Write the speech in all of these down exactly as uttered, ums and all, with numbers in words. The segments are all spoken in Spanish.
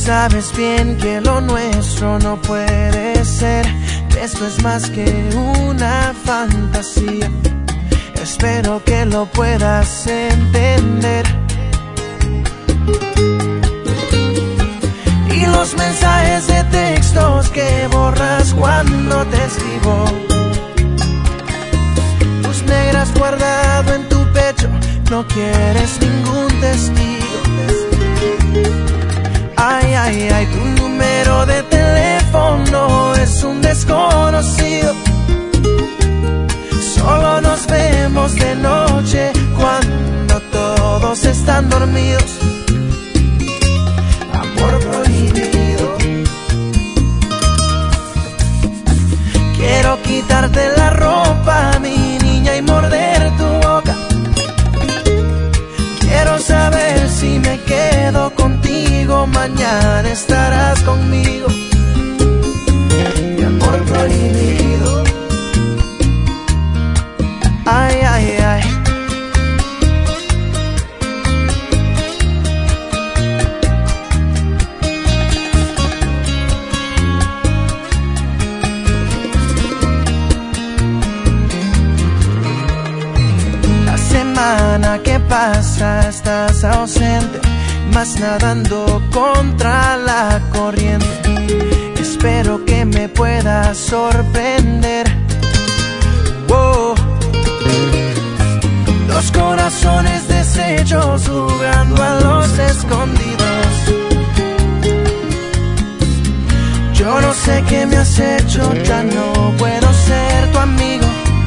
sabes bien que lo nuestro no puede ser. Esto es más que una fantasía. Espero que lo puedas entender. Y los mensajes de textos que borras cuando te escribo, tus negras guardado en tu pecho, no quieres ningún testigo. Ay, ay, ay, tu número de teléfono es un desconocido. Solo nos vemos de noche cuando todos están dormidos. Amor prohibido. Quiero quitarte la ropa, mi niña, y morder tu boca. Quiero saber si me quedo contigo, mañana estarás conmigo. Mi amor prohibido. Ay, ay, ay. La semana que pasa estás ausente, más nadando contra la corriente. Espero que me puedas sorprender. Wow. Dos corazones deshechos jugando a los escondidos. Yo no sé qué me has hecho, ya no puedo ser tu amigo.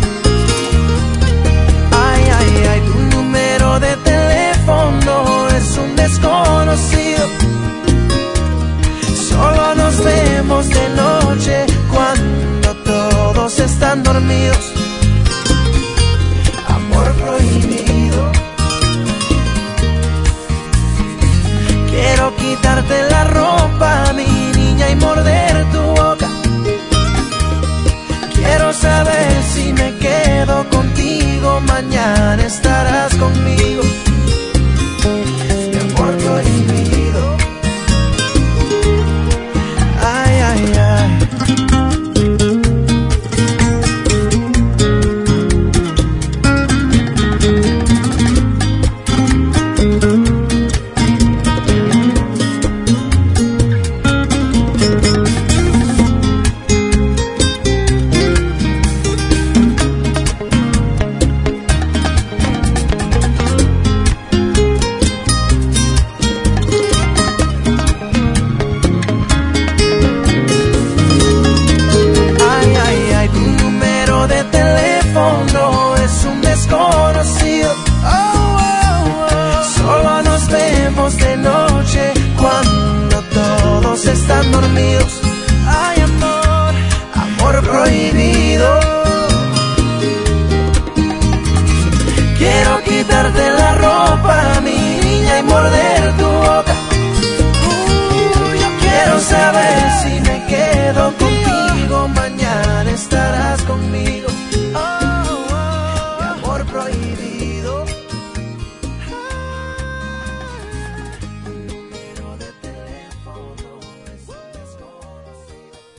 Ay, ay, ay, tu número de teléfono es un desconocido. Solo nos vemos de noche cuando todos están dormidos. Amor prohibido. Quiero quitarte